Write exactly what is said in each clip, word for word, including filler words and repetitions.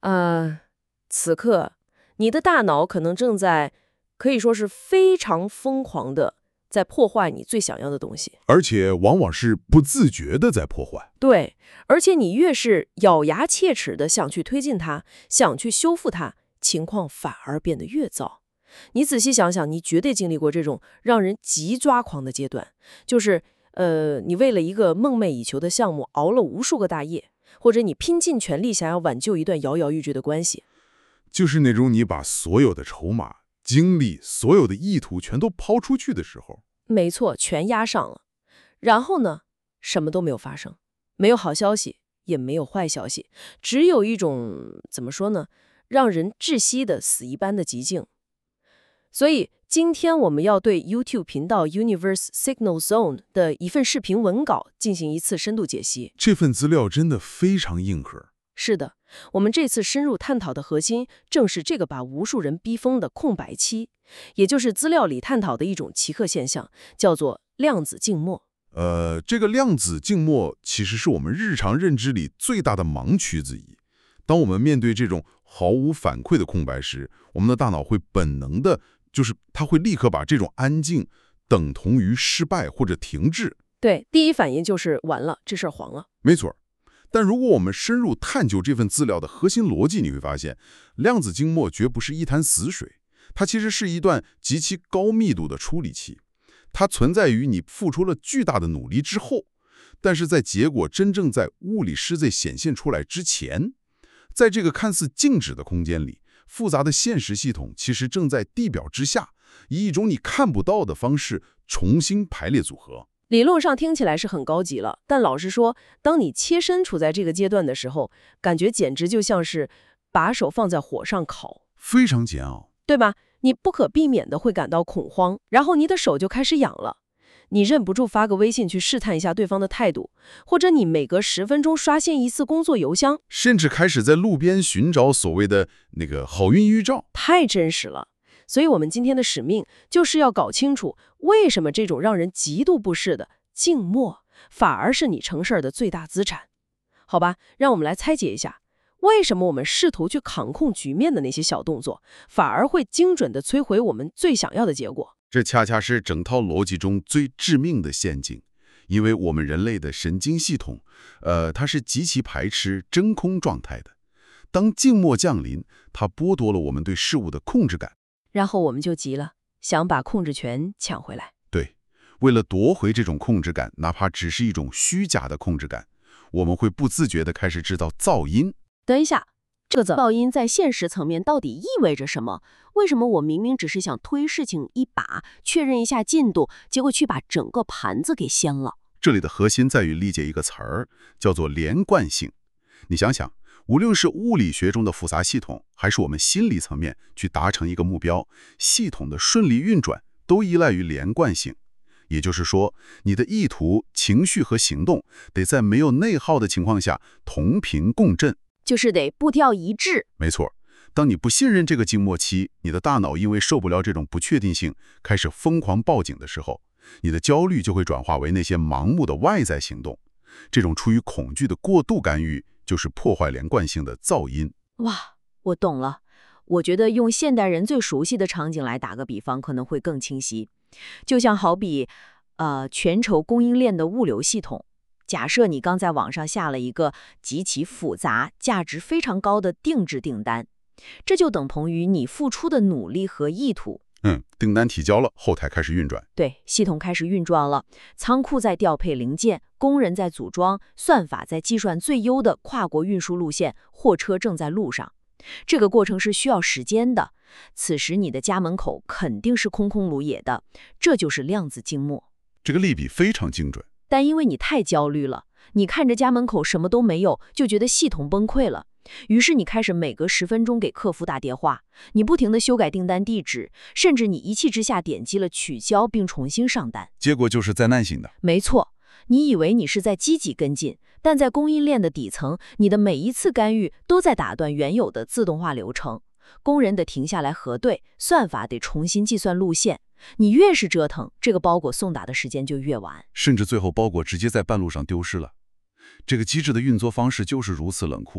呃，此刻你的大脑可能正在，可以说是非常疯狂的在破坏你最想要的东西。 而且往往是不自觉的在破坏。 对，而且你越是咬牙切齿的想去推进它，想去修复它，情况反而变得越糟。你仔细想想，你绝对经历过这种让人极抓狂的阶段，就是呃，你为了一个梦寐以求的项目熬了无数个大夜，或者你拼尽全力想要挽救一段摇摇欲坠的关系。 就是那种你把所有的筹码、精力、所有的意图全都抛出去的时候。 没错，全压上了。然后呢，什么都没有发生，没有好消息，也没有坏消息，只有一种怎么说呢，让人窒息的死一般的寂静。所以今天我们要对 YouTube 频道 Universe Signal Zone 的一份视频文稿进行一次深度解析。 这份资料真的非常硬核。 是的，我们这次深入探讨的核心正是这个把无数人逼疯的空白期，也就是资料里探讨的一种奇特现象，叫做量子静默。 呃，这个量子静默其实是我们日常认知里最大的盲区之一。当我们面对这种毫无反馈的空白时，我们的大脑会本能的，就是它会立刻把这种安静等同于失败或者停滞。 对，第一反应就是完了，这事儿黄了。 没错。但如果我们深入探究这份资料的核心逻辑，你会发现，量子静默绝不是一潭死水，它其实是一段极其高密度的处理器。它存在于你付出了巨大的努力之后，但是在结果真正在物理世界显现出来之前，在这个看似静止的空间里，复杂的现实系统其实正在地表之下，以一种你看不到的方式重新排列组合。 理论上听起来是很高级了，但老实说，当你切身处在这个阶段的时候，感觉简直就像是把手放在火上烤， 非常煎熬， 对吧？你不可避免的会感到恐慌，然后你的手就开始痒了，你忍不住发个微信去试探一下对方的态度，或者你每隔十分钟刷新一次工作邮箱， 甚至开始在路边寻找所谓的那个好运预兆。 太真实了。所以我们今天的使命就是要搞清楚，为什么这种让人极度不适的静默，反而是你成事儿的最大资产。好吧，让我们来拆解一下，为什么我们试图去掌控局面的那些小动作，反而会精准地摧毁我们最想要的结果。 这恰恰是整套逻辑中最致命的陷阱，因为我们人类的神经系统，呃，它是极其排斥真空状态的。当静默降临，它剥夺了我们对事物的控制感。 然后我们就急了，想把控制权抢回来。 对，为了夺回这种控制感，哪怕只是一种虚假的控制感，我们会不自觉地开始制造噪音。 等一下，这个噪音在现实层面到底意味着什么？为什么我明明只是想推事情一把，确认一下进度，结果却把整个盘子给掀了？ 这里的核心在于理解一个词儿，叫做连贯性。你想想，无论是物理学中的复杂系统，还是我们心理层面去达成一个目标，系统的顺利运转都依赖于连贯性。也就是说，你的意图、情绪和行动得在没有内耗的情况下同频共振， 就是得步调一致。 没错，当你不信任这个静默期，你的大脑因为受不了这种不确定性，开始疯狂报警的时候，你的焦虑就会转化为那些盲目的外在行动。这种出于恐惧的过度干预，就是破坏连贯性的噪音。 哇，我懂了。我觉得用现代人最熟悉的场景来打个比方，可能会更清晰。就像好比，呃，全球供应链的物流系统。假设你刚在网上下了一个极其复杂、价值非常高的定制订单，这就等同于你付出的努力和意图。 嗯，订单提交了，后台开始运转。 对，系统开始运转了，仓库在调配零件，工人在组装，算法在计算最优的跨国运输路线，货车正在路上。这个过程是需要时间的。此时你的家门口肯定是空空如也的，这就是量子静默。 这个类比非常精准。 但因为你太焦虑了，你看着家门口什么都没有，就觉得系统崩溃了。于是你开始每隔十分钟给客服打电话，你不停地修改订单地址，甚至你一气之下点击了取消并重新上单。 结果就是灾难性的。 没错，你以为你是在积极跟进，但在供应链的底层，你的每一次干预都在打断原有的自动化流程。工人得停下来核对，算法得重新计算路线。你越是折腾，这个包裹送达的时间就越晚， 甚至最后包裹直接在半路上丢失了。这个机制的运作方式就是如此冷酷。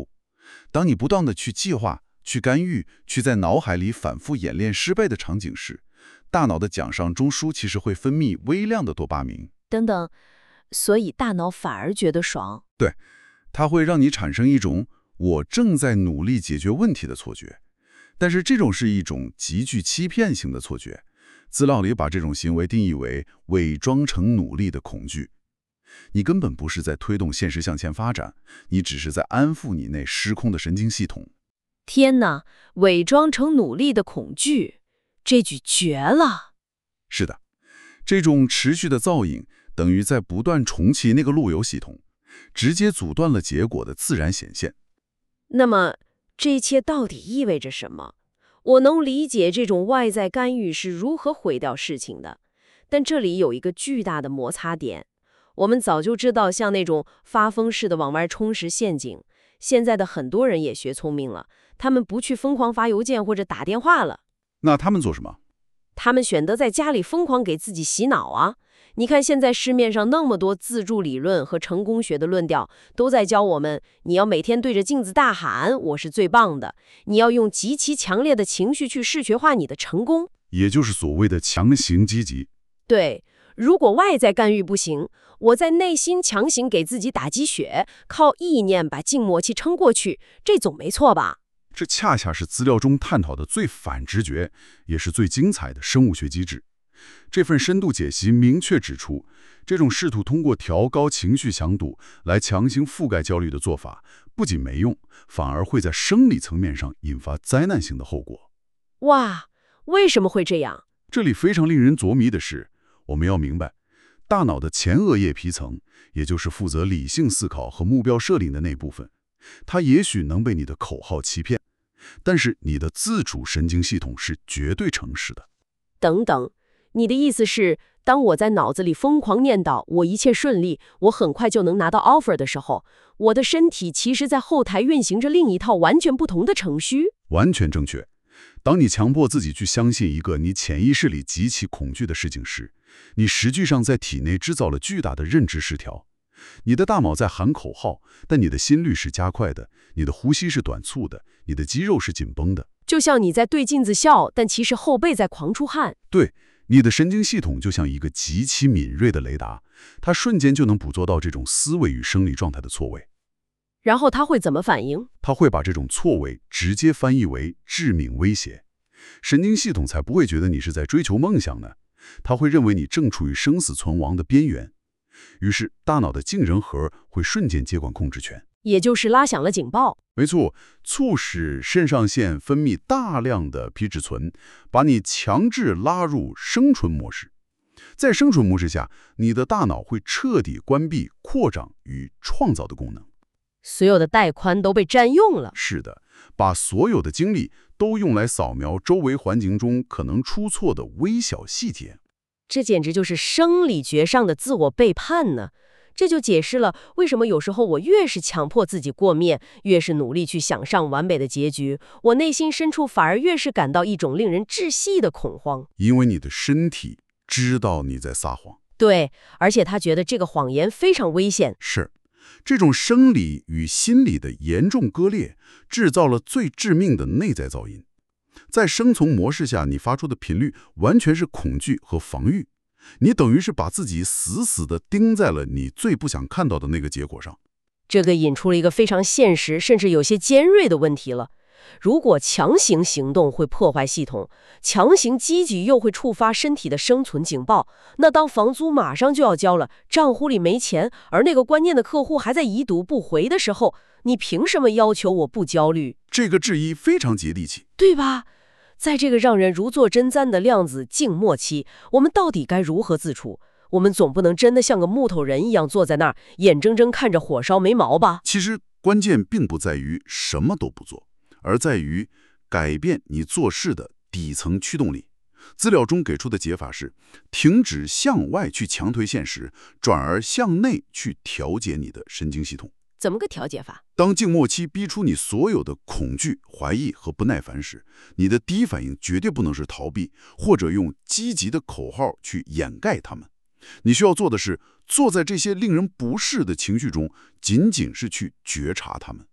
当你不断的去计划、去干预、去在脑海里反复演练失败的场景时，大脑的奖赏中枢其实会分泌微量的多巴胺。 等等，所以大脑反而觉得爽。 对，它会让你产生一种我正在努力解决问题的错觉。但是这种是一种极具欺骗性的错觉。资料里把这种行为定义为伪装成努力的恐惧。你根本不是在推动现实向前发展，你只是在安抚你内失控的神经系统。 天哪，伪装成努力的恐惧，这句绝了！ 是的，这种持续的噪音等于在不断重启那个路由系统，直接阻断了结果的自然显现。 那么，这一切到底意味着什么？我能理解这种外在干预是如何毁掉事情的，但这里有一个巨大的摩擦点。我们早就知道，像那种发疯式的往外充实陷阱，现在的很多人也学聪明了，他们不去疯狂发邮件或者打电话了。 那他们做什么？ 他们选择在家里疯狂给自己洗脑啊！你看现在市面上那么多自助理论和成功学的论调，都在教我们，你要每天对着镜子大喊我是最棒的，你要用极其强烈的情绪去视觉化你的成功， 也就是所谓的强行积极。 对，如果外在干预不行，我在内心强行给自己打鸡血，靠意念把静默期撑过去，这总没错吧？ 这恰恰是资料中探讨的最反直觉，也是最精彩的生物学机制。这份深度解析明确指出，这种试图通过调高情绪强度来强行覆盖焦虑的做法，不仅没用，反而会在生理层面上引发灾难性的后果。 哇，为什么会这样？ 这里非常令人着迷的是，我们要明白，大脑的前额叶皮层，也就是负责理性思考和目标设定的那部分，它也许能被你的口号欺骗，但是你的自主神经系统是绝对诚实的。 等等，你的意思是，当我在脑子里疯狂念叨我一切顺利，我很快就能拿到 offer 的时候，我的身体其实在后台运行着另一套完全不同的程序？ 完全正确。当你强迫自己去相信一个你潜意识里极其恐惧的事情时，你实际上在体内制造了巨大的认知失调。你的大脑在喊口号，但你的心率是加快的，你的呼吸是短促的，你的肌肉是紧绷的。 就像你在对镜子笑，但其实后背在狂出汗。 对，你的神经系统就像一个极其敏锐的雷达，它瞬间就能捕捉到这种思维与生理状态的错位。 然后它会怎么反应？ 它会把这种错位直接翻译为致命威胁。神经系统才不会觉得你是在追求梦想呢，它会认为你正处于生死存亡的边缘。于是大脑的杏仁核会瞬间接管控制权， 也就是拉响了警报。 没错，促使肾上腺分泌大量的皮质醇，把你强制拉入生存模式。在生存模式下，你的大脑会彻底关闭扩张与创造的功能， 所有的带宽都被占用了。 是的，把所有的精力都用来扫描周围环境中可能出错的微小细节。 这简直就是生理学上的自我背叛呢！这就解释了为什么有时候我越是强迫自己过面，越是努力去想上完美的结局，我内心深处反而越是感到一种令人窒息的恐慌。 因为你的身体知道你在撒谎。 对，而且他觉得这个谎言非常危险。 是，这种生理与心理的严重割裂，制造了最致命的内在噪音。在生存模式下，你发出的频率完全是恐惧和防御，你等于是把自己死死地钉在了你最不想看到的那个结果上。 这个引出了一个非常现实，甚至有些尖锐的问题了。如果强行行动会破坏系统，强行积极又会触发身体的生存警报，那当房租马上就要交了，账户里没钱，而那个关键的客户还在已读不回的时候，你凭什么要求我不焦虑？ 这个质疑非常接地气， 对吧？在这个让人如坐针毡的量子静默期，我们到底该如何自处？我们总不能真的像个木头人一样坐在那儿，眼睁睁看着火烧眉毛吧？ 其实关键并不在于什么都不做，而在于改变你做事的底层驱动力。资料中给出的解法是，停止向外去强推现实，转而向内去调节你的神经系统。 怎么个调节法？ 当静默期逼出你所有的恐惧、怀疑和不耐烦时，你的第一反应绝对不能是逃避，或者用积极的口号去掩盖它们。你需要做的是，坐在这些令人不适的情绪中，仅仅是去觉察它们。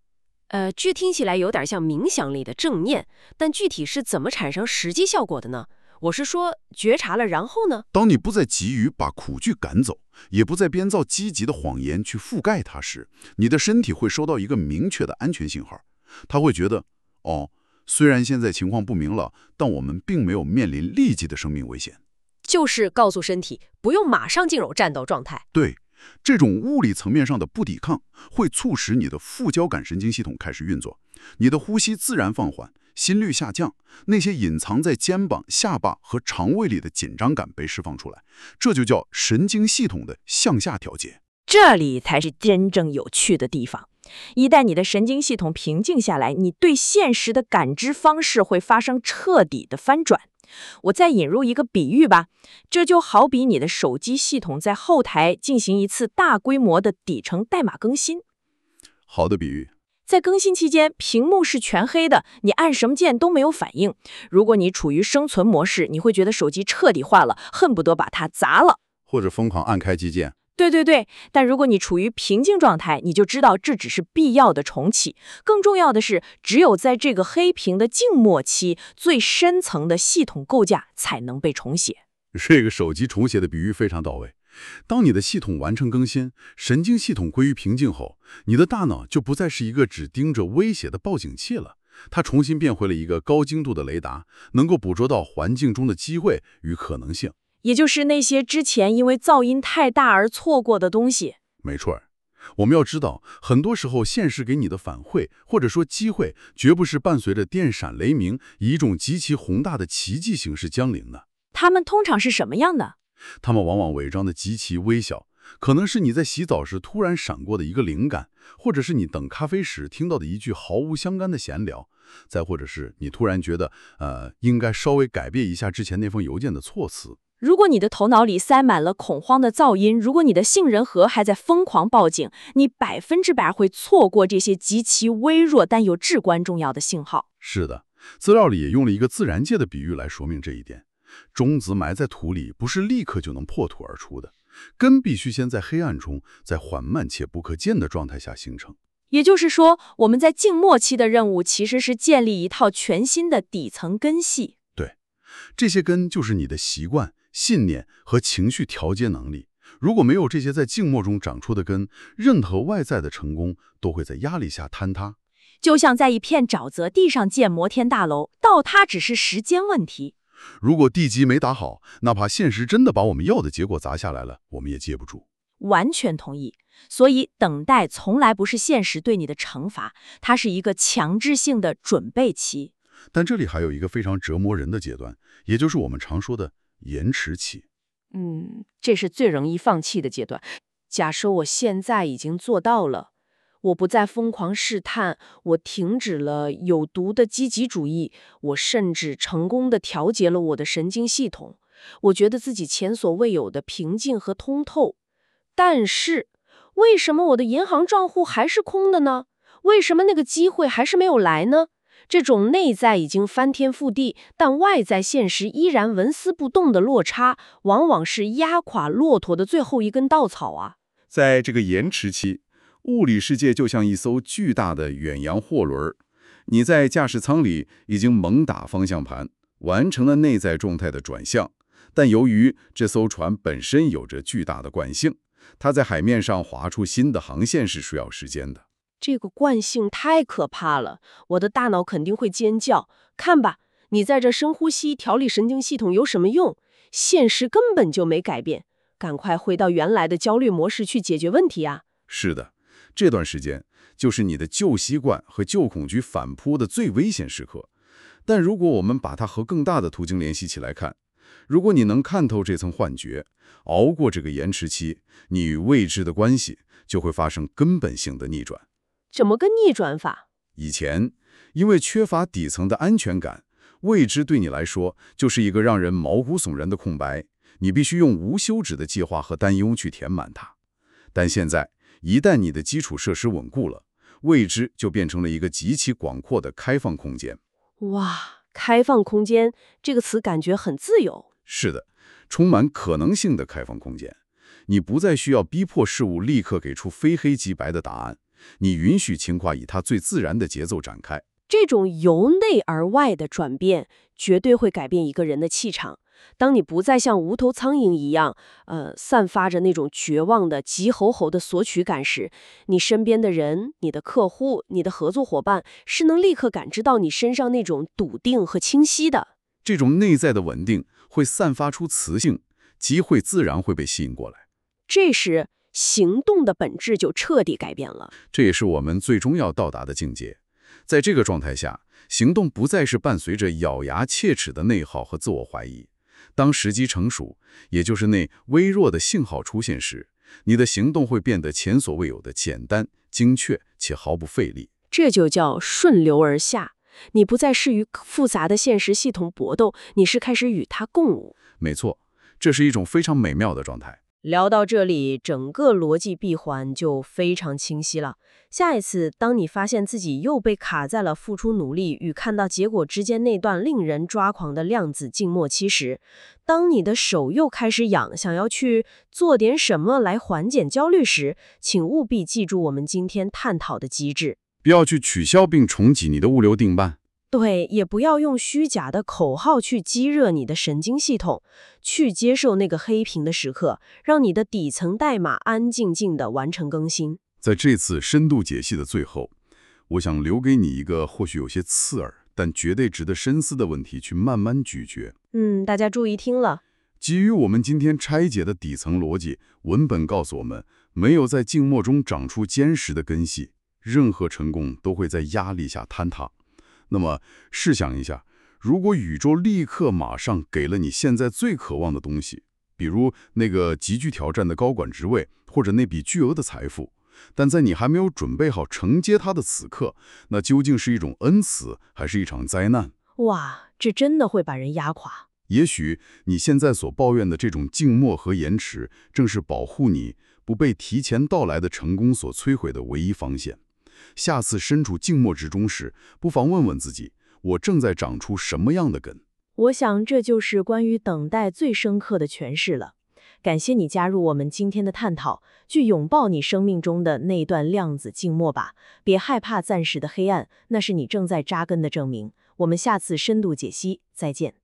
呃，这听起来有点像冥想里的正念，但具体是怎么产生实际效果的呢？我是说，觉察了，然后呢？ 当你不再急于把恐惧赶走，也不再编造积极的谎言去覆盖它时，你的身体会收到一个明确的安全信号。他会觉得，哦，虽然现在情况不明了，但我们并没有面临立即的生命危险。 就是告诉身体，不用马上进入战斗状态。 对，这种物理层面上的不抵抗，会促使你的副交感神经系统开始运作，你的呼吸自然放缓，心率下降，那些隐藏在肩膀、下巴和肠胃里的紧张感被释放出来，这就叫神经系统的向下调节。 这里才是真正有趣的地方。一旦你的神经系统平静下来，你对现实的感知方式会发生彻底的翻转。我再引入一个比喻吧，这就好比你的手机系统在后台进行一次大规模的底层代码更新。 好的比喻。 在更新期间，屏幕是全黑的，你按什么键都没有反应。如果你处于生存模式，你会觉得手机彻底坏了，恨不得把它砸了， 或者疯狂按开机键。 对对对，但如果你处于平静状态，你就知道这只是必要的重启。更重要的是，只有在这个黑屏的静默期，最深层的系统构架才能被重写。 这个手机重写的比喻非常到位。当你的系统完成更新，神经系统归于平静后，你的大脑就不再是一个只盯着威胁的报警器了，它重新变回了一个高精度的雷达，能够捕捉到环境中的机会与可能性。 也就是那些之前因为噪音太大而错过的东西。 没错，我们要知道，很多时候现实给你的反馈或者说机会，绝不是伴随着电闪雷鸣，以一种极其宏大的奇迹形式降临的。 它们通常是什么样的？ 它们往往伪装的极其微小，可能是你在洗澡时突然闪过的一个灵感，或者是你等咖啡时听到的一句毫无相干的闲聊，再或者是你突然觉得，呃，应该稍微改变一下之前那封邮件的措辞。 如果你的头脑里塞满了恐慌的噪音，如果你的杏仁核还在疯狂报警，你百分之百会错过这些极其微弱但又至关重要的信号。 是的，资料里也用了一个自然界的比喻来说明这一点。种子埋在土里，不是立刻就能破土而出的，根必须先在黑暗中，在缓慢且不可见的状态下形成。 也就是说，我们在静默期的任务其实是建立一套全新的底层根系。 对，这些根就是你的习惯、信念和情绪调节能力。如果没有这些在静默中长出的根，任何外在的成功都会在压力下坍塌。 就像在一片沼泽地上建摩天大楼，倒塌只是时间问题。 如果地基没打好，哪怕现实真的把我们要的结果砸下来了，我们也接不住。 完全同意。所以等待从来不是现实对你的惩罚，它是一个强制性的准备期。 但这里还有一个非常折磨人的阶段，也就是我们常说的延迟期。 嗯，这是最容易放弃的阶段。假设我现在已经做到了，我不再疯狂试探，我停止了有毒的积极主义，我甚至成功地调节了我的神经系统，我觉得自己前所未有的平静和通透。但是，为什么我的银行账户还是空的呢？为什么那个机会还是没有来呢？这种内在已经翻天覆地，但外在现实依然纹丝不动的落差，往往是压垮骆驼的最后一根稻草啊！ 在这个延迟期，物理世界就像一艘巨大的远洋货轮，你在驾驶舱里已经猛打方向盘，完成了内在状态的转向，但由于这艘船本身有着巨大的惯性，它在海面上划出新的航线是需要时间的。 这个惯性太可怕了，我的大脑肯定会尖叫。看吧，你在这深呼吸调理神经系统有什么用？现实根本就没改变，赶快回到原来的焦虑模式去解决问题啊！ 是的，这段时间就是你的旧习惯和旧恐惧反扑的最危险时刻。但如果我们把它和更大的途径联系起来看，如果你能看透这层幻觉，熬过这个延迟期，你与未知的关系就会发生根本性的逆转。 怎么个逆转法？ 以前，因为缺乏底层的安全感，未知对你来说就是一个让人毛骨悚然的空白，你必须用无休止的计划和担忧去填满它。但现在，一旦你的基础设施稳固了，未知就变成了一个极其广阔的开放空间。 哇，开放空间这个词感觉很自由。 是的，充满可能性的开放空间。你不再需要逼迫事物立刻给出非黑即白的答案， 你允许情况以它最自然的节奏展开。 这种由内而外的转变，绝对会改变一个人的气场。当你不再像无头苍蝇一样，呃，散发着那种绝望的、急吼吼的索取感时，你身边的人、你的客户、你的合作伙伴，是能立刻感知到你身上那种笃定和清晰的。 这种内在的稳定会散发出磁性，机会自然会被吸引过来。 这时，行动的本质就彻底改变了。 这也是我们最终要到达的境界。在这个状态下，行动不再是伴随着咬牙切齿的内耗和自我怀疑。当时机成熟，也就是那微弱的信号出现时，你的行动会变得前所未有的简单、精确且毫不费力。 这就叫顺流而下。你不再是与复杂的现实系统搏斗，你是开始与它共舞。 没错，这是一种非常美妙的状态。 聊到这里，整个逻辑闭环就非常清晰了。下一次，当你发现自己又被卡在了付出努力与看到结果之间那段令人抓狂的量子静默期时，当你的手又开始痒，想要去做点什么来缓解焦虑时，请务必记住我们今天探讨的机制。 不要去取消并重启你的物流订单。 对，也不要用虚假的口号去激热你的神经系统，去接受那个黑屏的时刻，让你的底层代码安静静地完成更新。 在这次深度解析的最后，我想留给你一个或许有些刺耳，但绝对值得深思的问题，去慢慢咀嚼。 嗯，大家注意听了。 基于我们今天拆解的底层逻辑，文本告诉我们，没有在静默中长出坚实的根系，任何成功都会在压力下坍塌。那么试想一下，如果宇宙立刻马上给了你现在最渴望的东西，比如那个极具挑战的高管职位，或者那笔巨额的财富，但在你还没有准备好承接它的此刻，那究竟是一种恩赐，还是一场灾难？ 哇，这真的会把人压垮。 也许你现在所抱怨的这种静默和延迟，正是保护你不被提前到来的成功所摧毁的唯一防线。下次身处静默之中时，不妨问问自己，我正在长出什么样的根？ 我想这就是关于等待最深刻的诠释了。感谢你加入我们今天的探讨，去拥抱你生命中的那段量子静默吧，别害怕暂时的黑暗，那是你正在扎根的证明。我们下次深度解析，再见。